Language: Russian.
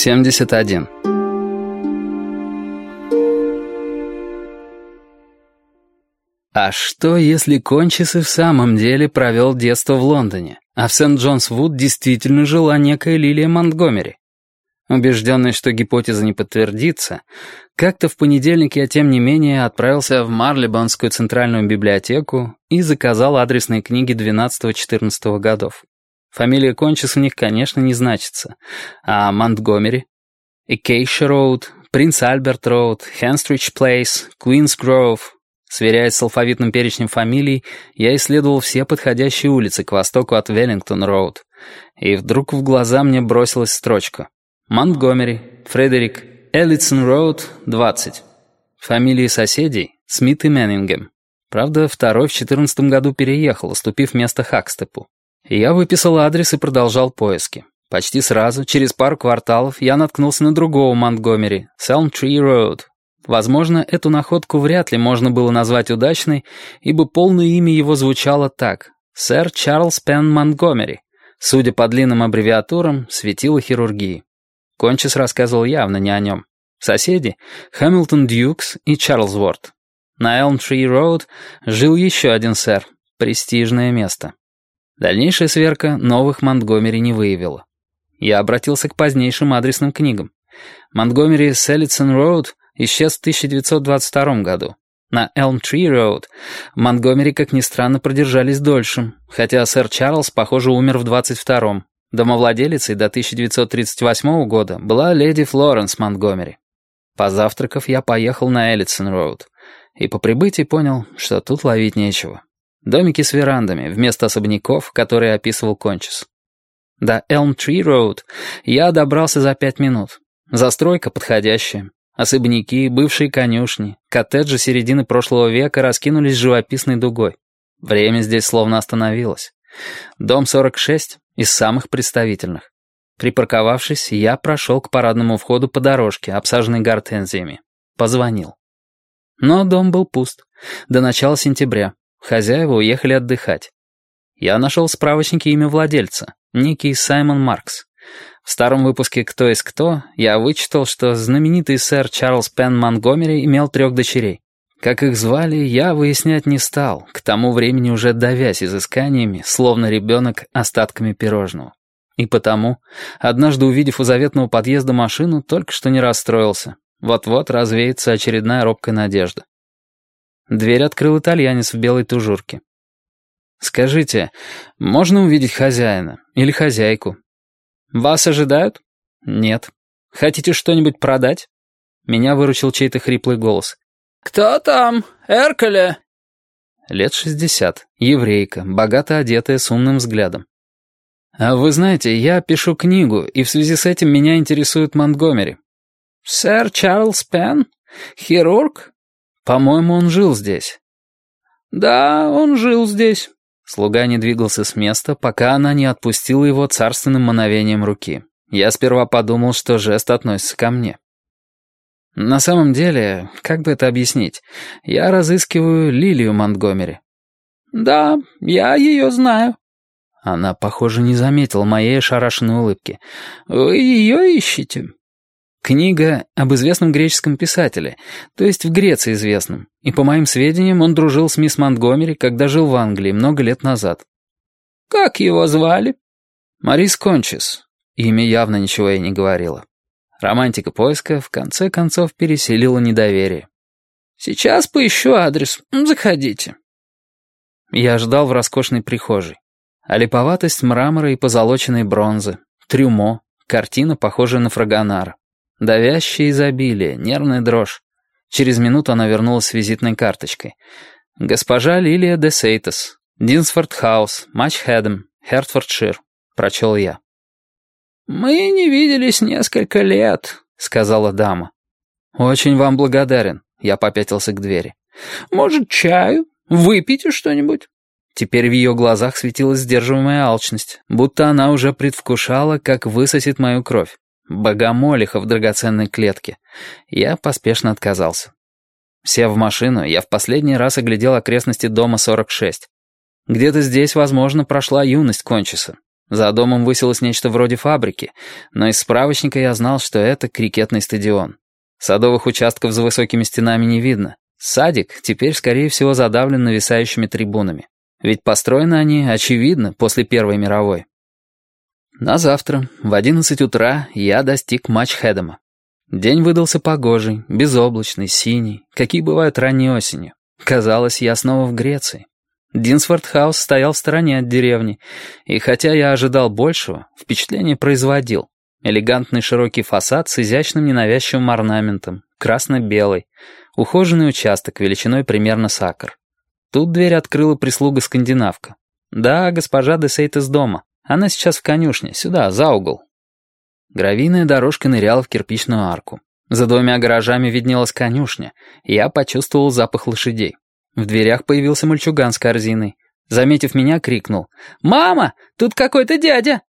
71. А что, если Кончис и в самом деле провел детство в Лондоне, а в Сент-Джонс-Вуд действительно жила некая Лилия Монтгомери? Убежденный, что гипотеза не подтвердится, как-то в понедельник я, тем не менее, отправился в Марлибонскую центральную библиотеку и заказал адресные книги 12-14 годов. Фамилия Кончис у них, конечно, не значится. А Монтгомери? Экейша Роуд, Принц Альберт Роуд, Хенстридж Плейс, Куинс Гроув. Сверяясь с алфавитным перечнем фамилий, я исследовал все подходящие улицы к востоку от Веллингтон Роуд. И вдруг в глаза мне бросилась строчка. Монтгомери, Фредерик, Эллитсон Роуд, 20. Фамилии соседей — Смит и Меннингем. Правда, второй в 14 году переехал, уступив место Хакстепу. Я выписал адрес и продолжал поиски. Почти сразу, через пару кварталов, я наткнулся на другого Монтгомери, Elm-Tree Road. Возможно, эту находку вряд ли можно было назвать удачной, ибо полное имя его звучало так — сэр Чарльз Пенн Монтгомери. Судя по длинным аббревиатурам, светило хирургии. Кончис рассказывал явно не о нем. Соседи — Хэмилтон Дьюкс и Чарльзворт. На Elm-Tree Road жил еще один сэр. Престижное место. Дальнейшая сверка новых Монтгомери не выявила. Я обратился к позднейшим адресным книгам. Монтгомери Селлитсон Роуд исчез в 1922 году. На Elm-Tree Road Монтгомери, как ни странно, продержались дольше, хотя сэр Чарльз, похоже, умер в 22-м. Домовладелицей до 1938 года была леди Флоренс Монтгомери. Позавтракав, я поехал на Эллитсон Роуд, и по прибытии понял, что тут ловить нечего. Домики с верандами вместо особняков, которые описывал Кончис. До Elm-Tree Road я добрался за 5 минут. Застройка подходящая. Особняки, бывшие конюшни, коттеджи середины прошлого века раскинулись живописной дугой. Время здесь словно остановилось. Дом 46 из самых представительных. Припарковавшись, я прошел к парадному входу по дорожке, обсаженной гортензиями. Позвонил. Но дом был пуст. До начала сентября. Хозяева уехали отдыхать. Я нашел в справочнике имя владельца, некий Саймон Маркс. В старом выпуске «Кто есть кто» я вычитал, что знаменитый сэр Чарльз Пенн Монтгомери имел 3 дочерей. Как их звали, я выяснять не стал, к тому времени уже давясь изысканиями, словно ребенок остатками пирожного. И потому, однажды увидев у заветного подъезда машину, только что не расстроился. Вот-вот развеется очередная робкая надежда. Дверь открыл итальянец в белой тужурке. «Скажите, можно увидеть хозяина или хозяйку?» «Вас ожидают?» «Нет». «Хотите что-нибудь продать?» Меня выручил чей-то хриплый голос. «Кто там? Эркеле?» Лет 60, еврейка, богато одетая, с умным взглядом. «А вы знаете, я пишу книгу, и в связи с этим меня интересует Монтгомери». «Сэр Чарльз Пенн? Хирург?» «По-моему, он жил здесь». «Да, он жил здесь». Слуга не двигался с места, пока она не отпустила его царственным мановением руки. Я сперва подумал, что жест относится ко мне. На самом деле, как бы это объяснить, я разыскиваю Лилию Монтгомери. «Да, я ее знаю». Она, похоже, не заметила моей ошарашенной улыбки. «Вы ее ищете?» Книга об известном греческом писателе, то есть в Греции известном, и, по моим сведениям, он дружил с мисс Монтгомери, когда жил в Англии много лет назад. «Как его звали?» «Морис Кончис». Имя явно ничего ей не говорило. Романтика поиска в конце концов переселила недоверие. «Сейчас поищу адрес. Заходите». Я ждал в роскошной прихожей. А липоватость мрамора и позолоченной бронзы, трюмо, картина, похожая на Фрагонара. Давящее изобилие, нервная дрожь. Через минуту она вернулась с визитной карточкой. «Госпожа Лилия де Сейтес, Динсфорд Хаус, Матчхедем, Хертфордшир», — прочел я. «Мы не виделись несколько лет», — сказала дама. «Очень вам благодарен», — я попятился к двери. «Может, чаю? Выпейте что-нибудь?» Теперь в ее глазах светилась сдерживаемая алчность, будто она уже предвкушала, как высосет мою кровь. Богомолиха в драгоценной клетке. Я поспешно отказался. Сев в машину, я в последний раз оглядел окрестности дома 46. Где-то здесь, возможно, прошла юность Кончиса. За домом высилось нечто вроде фабрики, но из справочника я знал, что это крикетный стадион. Садовых участков за высокими стенами не видно. Садик теперь, скорее всего, задавлен нависающими трибунами. Ведь построены они, очевидно, после Первой мировой. На завтра, в 11 утра, я достиг Матч-Хедема. День выдался погожий, безоблачный, синий, какие бывают ранней осенью. Казалось, я снова в Греции. Динсворт-хаус стоял в стороне от деревни, и хотя я ожидал большего, впечатление производил. Элегантный широкий фасад с изящным ненавязчивым орнаментом, красно-белый, ухоженный участок величиной примерно с акр. Тут дверь открыла прислуга-скандинавка. Да, госпожа де Сейт из дома. Она сейчас в конюшне, сюда, за угол. Гравийная дорожка ныряла в кирпичную арку. За 2 гаражами виднелась конюшня, и я почувствовал запах лошадей. В дверях появился мальчуган с корзиной. Заметив меня, крикнул: «Мама, тут какой-то дядя!»